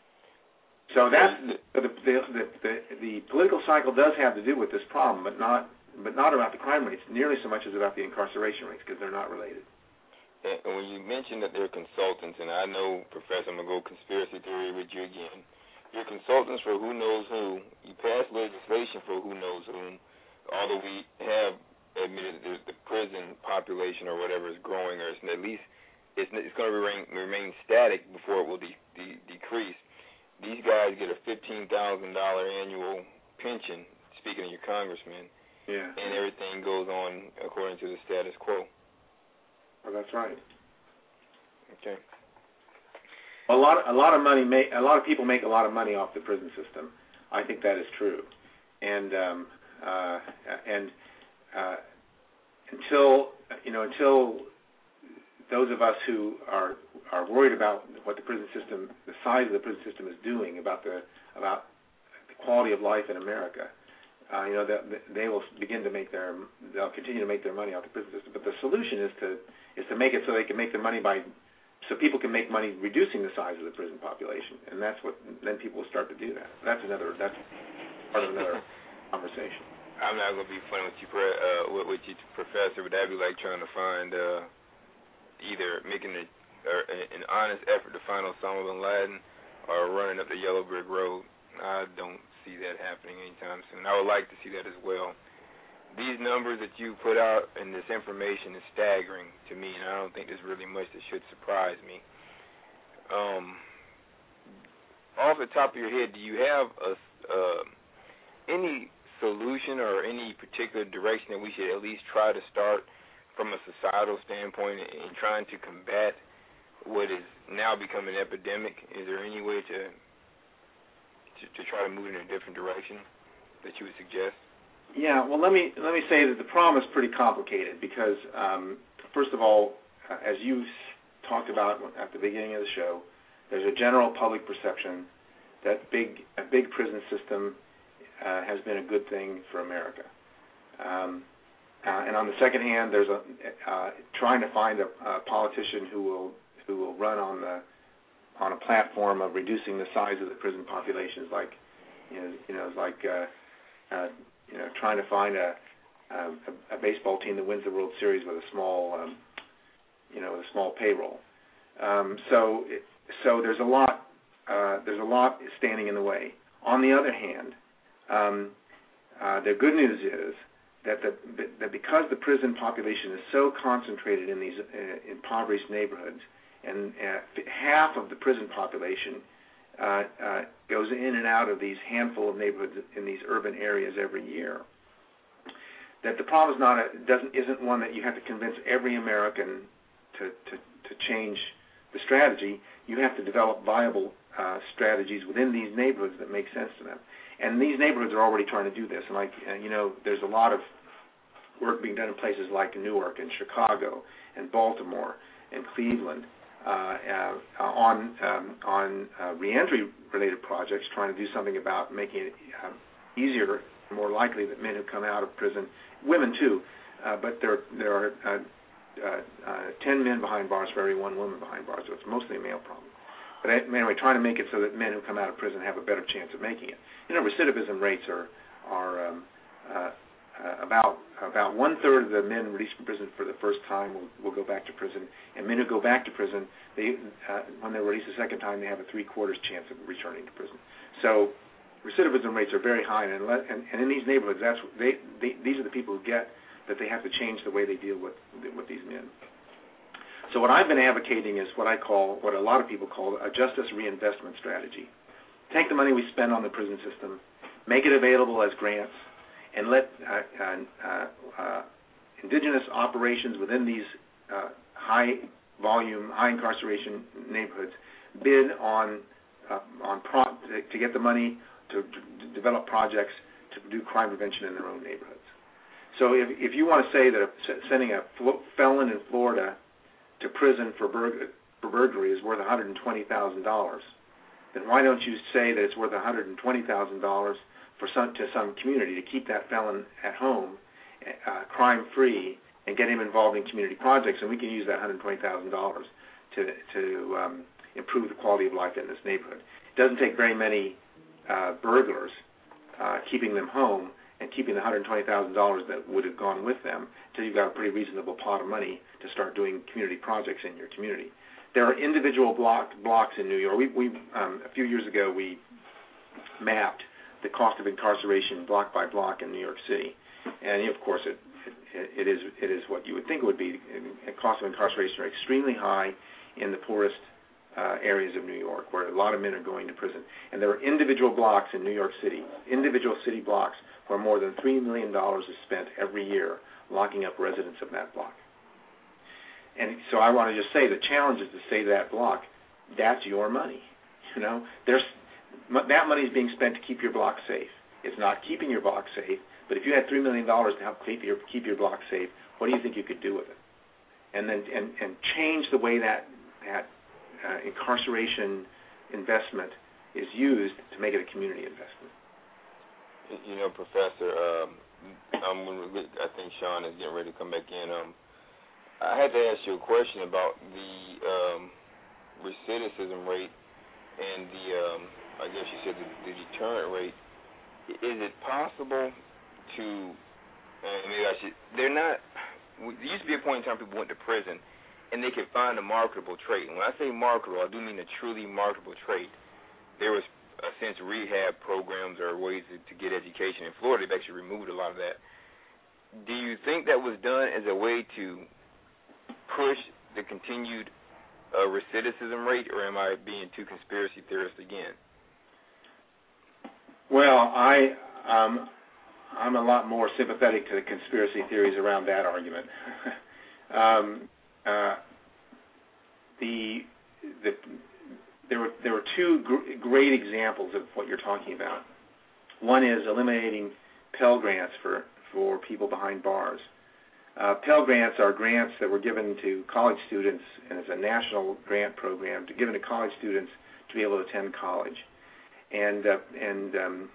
So that's the the the, the, the, the political cycle does have to do with this problem, but not. But not about the crime rates nearly so much as about the incarceration rates because they're not related. and when you mentioned that they're consultants, and I know, Professor, I'm going to go conspiracy theory with you again. You're consultants for who knows who. You pass legislation for who knows whom, although we have admitted that the prison population or whatever is growing, or it's at least it's, it's going to remain, remain static before it will de- de- decrease. These guys get a fifteen thousand dollars annual pension, speaking of your congressman, yeah. and everything goes on according to the status quo. Well, that's right. Okay. A lot, a lot of money. Make, a lot of people make a lot of money off the prison system. I think that is true, and um, uh, and uh, until you know, until those of us who are are worried about what the prison system, the size of the prison system is doing about the about the quality of life in America. Uh, you know, they, they will begin to make their, they'll continue to make their money off the prison system. But the solution is to is to make it so they can make their money by, so people can make money reducing the size of the prison population, and that's what then people will start to do that. That's another, that's part of another conversation. I'm not going to be funny with you, uh, with, with you, Professor, but that'd be like trying to find uh, either making a, or an honest effort to find Osama bin Laden or running up the yellow brick road. I don't see that happening anytime soon. I would like to see that as well. These numbers that you put out and this information is staggering to me, and I don't think there's really much that should surprise me. Um, off the top of your head, do you have a, uh, any solution or any particular direction that we should at least try to start from a societal standpoint in trying to combat what is now becoming an epidemic? Is there any way to To, to try to move in a different direction that you would suggest? Yeah, well, let me let me say that the problem is pretty complicated because, um, first of all, uh, as you talked about at the beginning of the show, there's a general public perception that big a big prison system uh, has been a good thing for America. Um, uh, and on the second hand, there's a uh, trying to find a, a politician who will who will run on the on a platform of reducing the size of the prison populations, like you know, you know, like uh, uh, you know, trying to find a, a a baseball team that wins the World Series with a small, um, you know, with a small payroll. Um, so, so there's a lot, uh, there's a lot standing in the way. On the other hand, um, uh, the good news is that the that because the prison population is so concentrated in these uh, impoverished neighborhoods. And uh, half of the prison population uh, uh, goes in and out of these handful of neighborhoods in these urban areas every year. That the problem is not a, doesn't isn't one that you have to convince every American to to, to change the strategy. You have to develop viable uh, strategies within these neighborhoods that make sense to them. And these neighborhoods are already trying to do this. And like uh, you know, there's a lot of work being done in places like Newark and Chicago and Baltimore and Cleveland. Uh, uh, on um, on uh, reentry related projects, trying to do something about making it uh, easier, more likely that men who come out of prison, women too, uh, but there there are uh, uh, uh, ten men behind bars for every one woman behind bars, so it's mostly a male problem. But anyway, trying to make it so that men who come out of prison have a better chance of making it. You know, recidivism rates are are um, uh, uh, about about one third of the men released from prison for the first time will, will go back to prison, and men who go back to prison, they uh, when they're released a second time, they have a three quarters chance of returning to prison. So recidivism rates are very high, and and, and in these neighborhoods, that's they, they these are the people who get that they have to change the way they deal with with these men. So what I've been advocating is what I call, what a lot of people call, a justice reinvestment strategy. Take the money we spend on the prison system, make it available as grants, and let uh, uh, uh, indigenous operations within these uh, high-volume, high-incarceration neighborhoods bid on uh, on pro- to get the money to, to develop projects to do crime prevention in their own neighborhoods. So if if you want to say that a, sending a felon in Florida to prison for, burg- for burglary is worth one hundred twenty thousand dollars, then why don't you say that it's worth one hundred twenty thousand dollars for some to some community to keep that felon at home, uh, crime-free, and get him involved in community projects, and we can use that one hundred twenty thousand dollars to to um, improve the quality of life in this neighborhood. It doesn't take very many uh, burglars uh, keeping them home and keeping the one hundred twenty thousand dollars that would have gone with them until you've got a pretty reasonable pot of money to start doing community projects in your community. There are individual block, blocks in New York. We, we um, a few years ago, we mapped the cost of incarceration block by block in New York City. And, of course, it, it, it is it is what you would think it would be. The cost of incarceration are extremely high in the poorest uh, areas of New York, where a lot of men are going to prison. And there are individual blocks in New York City, individual city blocks, where more than three million dollars is spent every year locking up residents of that block. And so I want to just say the challenge is to say to that block, that's your money. You know, there's that money is being spent to keep your block safe. It's not keeping your block safe, but if you had three million dollars to help keep your keep your block safe, what do you think you could do with it? And then and, and change the way that that uh, incarceration investment is used to make it a community investment. You know, Professor, um, I'm, I think Sean is getting ready to come back in. Um, I had to ask you a question about the um, recidivism rate and the, um, I guess you said the, the deterrent rate. Is it possible to, uh, maybe I should, they're not, there used to be a point in time people went to prison and they could find a marketable trait. And when I say marketable, I do mean a truly marketable trait. There was, a sense, rehab programs or ways to, to get education. In Florida, they've actually removed a lot of that. Do you think that was done as a way to push the continued uh, recidivism rate, or am I being too conspiracy theorist again? Well, I, um, I'm a lot more sympathetic to the conspiracy theories around that argument. um, uh, the the there were there were two gr- great examples of what you're talking about. One is eliminating Pell Grants for for people behind bars. Uh, Pell Grants are grants that were given to college students, and it's a national grant program to given to college students to be able to attend college. And uh, and um,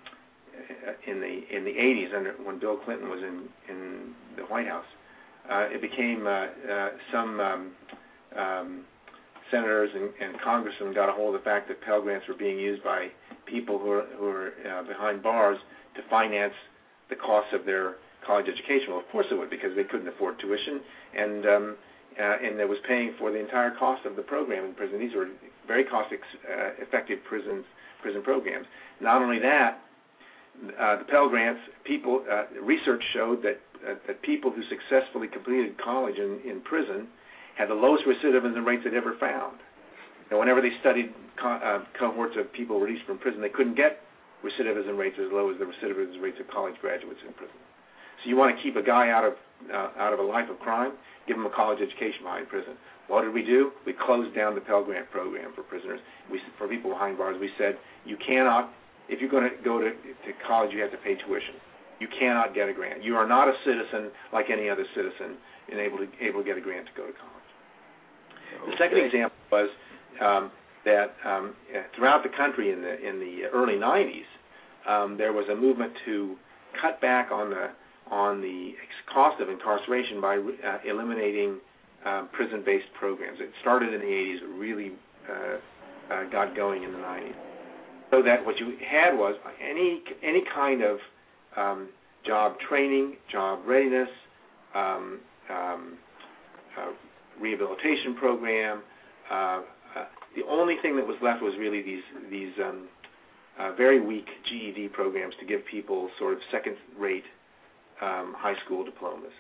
in the in the eighties, under when Bill Clinton was in in the White House, uh, it became uh, uh, some um, um, senators and, and congressmen got a hold of the fact that Pell Grants were being used by people who are who are uh, behind bars to finance the costs of their college education. Well, of course it would, because they couldn't afford tuition, and um, uh, and it was paying for the entire cost of the program in prison. These were very cost-effective uh, prisons prison programs. Not only that, uh, the Pell Grants, people uh, research showed that uh, that people who successfully completed college in, in prison had the lowest recidivism rates they'd ever found. Now, whenever they studied co- uh, cohorts of people released from prison, they couldn't get recidivism rates as low as the recidivism rates of college graduates in prison. So you want to keep a guy out of uh, out of a life of crime, give him a college education behind prison. What did we do? We closed down the Pell Grant program for prisoners. We, for people behind bars, we said, you cannot, if you're going to go to, to college, you have to pay tuition. You cannot get a grant. You are not a citizen like any other citizen and able to, able to get a grant to go to college. Okay. The second example was um, that um, throughout the country in the in the early nineties, um, there was a movement to cut back on the on the cost of incarceration by uh, eliminating uh, prison-based programs. It started in the eighties, it really uh, uh, got going in the nineties. So that what you had was any any kind of um, job training, job readiness, um, um, uh, rehabilitation program. Uh, uh, the only thing that was left was really these these um, uh, very weak G E D programs to give people sort of second-rate Um, high school diplomas,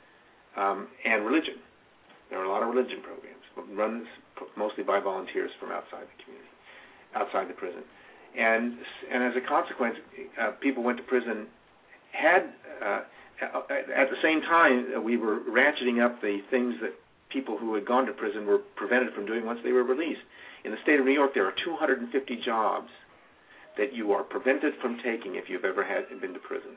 um, and religion. There are a lot of religion programs, run mostly by volunteers from outside the community, outside the prison. And and as a consequence, uh, people went to prison. Had uh, at the same time, we were ratcheting up the things that people who had gone to prison were prevented from doing once they were released. In the state of New York, there are two hundred fifty jobs that you are prevented from taking if you've ever had been to prison.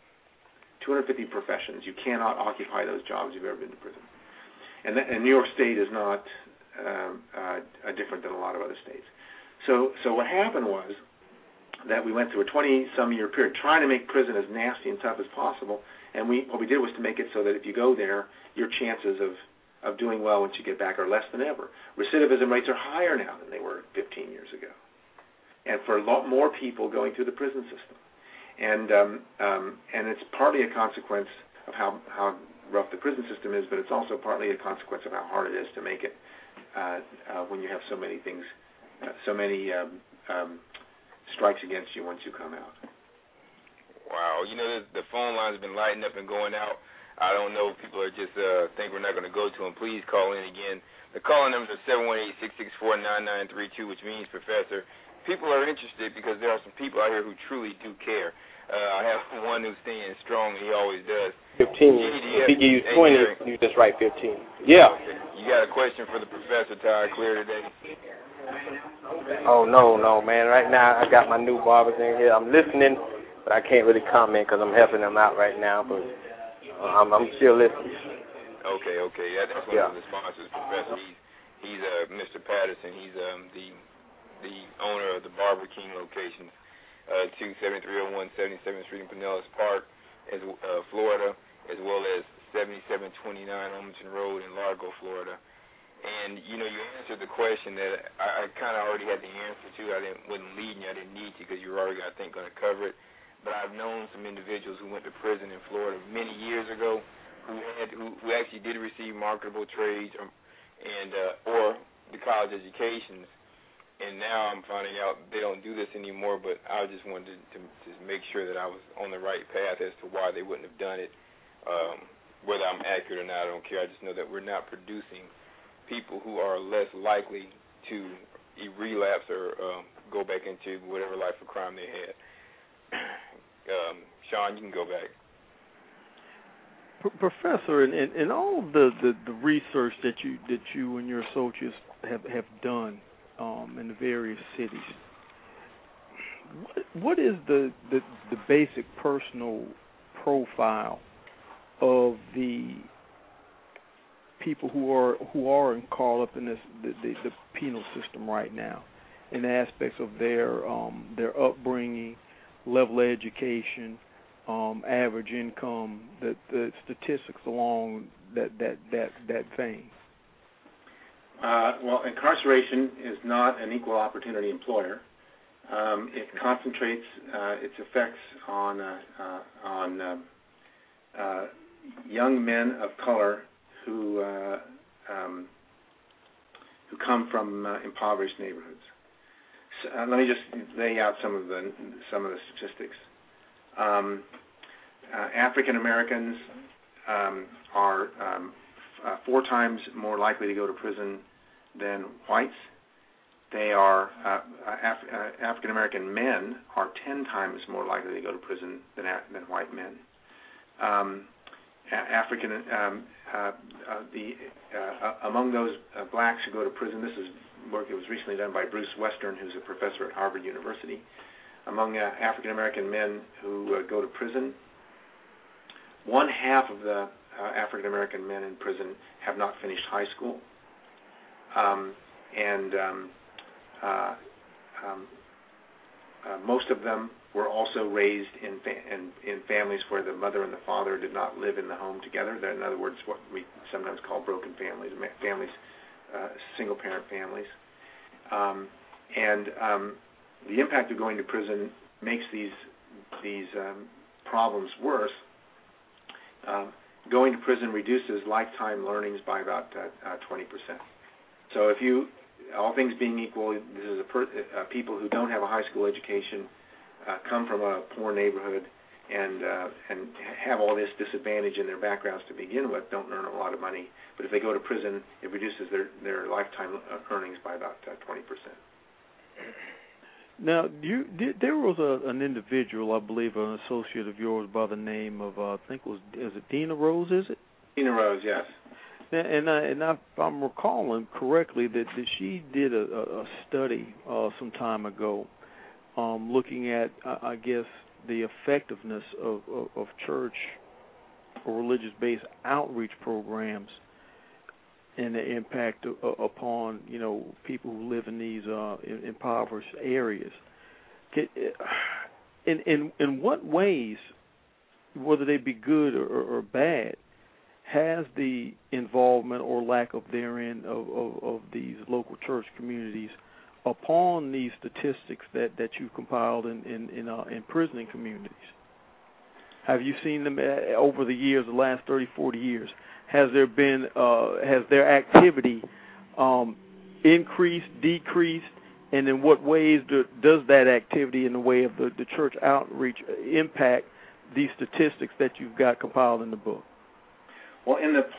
two hundred fifty professions. You cannot occupy those jobs if you've ever been to prison. And, that, and New York State is not um, uh, different than a lot of other states. So so what happened was that we went through a twenty-some year period trying to make prison as nasty and tough as possible, and we what we did was to make it so that if you go there, your chances of, of doing well once you get back are less than ever. Recidivism rates are higher now than they were fifteen years ago, and for a lot more people going through the prison system. and um, um, and it's partly a consequence of how how rough the prison system is, but it's also partly a consequence of how hard it is to make it uh, uh, when you have so many things, uh, so many um, um, strikes against you once you come out. Wow, you know, the phone lines have been lighting up and going out. I don't know if people are just uh, think we're not going to go to them. Please call in again. The calling numbers are seven one eight, six six four, nine nine three two, which means, Professor, people are interested because there are some people out here who truly do care. Uh, I have one who's staying strong, and he always does. fifteen. If he give you twenty, you just write fifteen. Yeah. Okay. You got a question for the professor, Todd Clear, today? Oh, no, no, man. Right now, I got my new barbers in here. I'm listening, but I can't really comment because I'm helping them out right now, but uh, I'm, I'm still listening. Okay, okay. That, that's one yeah. of the sponsors, Professor. He's, he's uh, Mister Patterson. He's um, the the owner of the Barber King locations. Uh, two seventy-three oh one seventy-seventh Street in Pinellas Park, as uh, Florida, as well as seventy-seven twenty-nine Wilmington Road in Largo, Florida. And you know, you answered the question that I, I kind of already had the answer to. I didn't wasn't leading you. I didn't need to because you were already, I think, going to cover it. But I've known some individuals who went to prison in Florida many years ago who had who, who actually did receive marketable trades or, and uh, or the college educations. And now I'm finding out they don't do this anymore, but I just wanted to, to, to make sure that I was on the right path as to why they wouldn't have done it. Um, whether I'm accurate or not, I don't care. I just know that we're not producing people who are less likely to relapse or um, go back into whatever life of crime they had. um, Sean, you can go back. P- Professor, in, in, in all of the, the, the research that you that you and your associates have, have done, Um, in the various cities, what, what is the, the the basic personal profile of the people who are who are caught up in this the, the, the penal system right now, in aspects of their um, their upbringing, level of education, um, average income, the, the statistics along that that that that vein? Uh, well, incarceration is not an equal opportunity employer. Um, it concentrates uh, its effects on uh, uh, on uh, uh, young men of color who uh, um, who come from uh, impoverished neighborhoods. So, uh, let me just lay out some of the some of the statistics. Um, uh, African Americans um, are um, uh, four times more likely to go to prison than whites. They are uh, Af- uh, African American men are ten times more likely to go to prison than than white men. Um, African um, uh, uh, the uh, among those uh, blacks who go to prison, this is work that was recently done by Bruce Western, who's a professor at Harvard University. Among uh, African American men who uh, go to prison, one half of the uh, African American men in prison have not finished high school. Um, and um, uh, um, uh, most of them were also raised in, fa- in in families where the mother and the father did not live in the home together. They're, in other words, what we sometimes call broken families, families, uh, single-parent families. Um, and um, the impact of going to prison makes these these um, problems worse. Um, going to prison reduces lifetime learnings by about uh, uh, twenty percent. So if you, all things being equal, this is a per, uh, people who don't have a high school education, uh, come from a poor neighborhood, and uh, and have all this disadvantage in their backgrounds to begin with, don't earn a lot of money. But if they go to prison, it reduces their, their lifetime earnings by about uh, twenty percent. Now, you, there was a, an individual, I believe, an associate of yours by the name of, uh, I think it was, is it Dina Rose, is it? Dina Rose, yes. And I, and I, if I'm recalling correctly, that, that she did a, a study uh, some time ago, um, looking at, uh, I guess, the effectiveness of, of, of church or religious-based outreach programs and the impact of, uh, upon, you know, people who live in these uh, in, impoverished areas. In, in in what ways, whether they be good or, or bad, has the involvement or lack of therein of, of, of these local church communities upon these statistics that, that you've compiled in in in, uh, in prisoning communities? Have you seen them over the years, the last thirty, forty years? Has there been, uh, has their activity um, increased, decreased, and in what ways do, does that activity in the way of the, the church outreach impact these statistics that you've got compiled in the book? Well, in the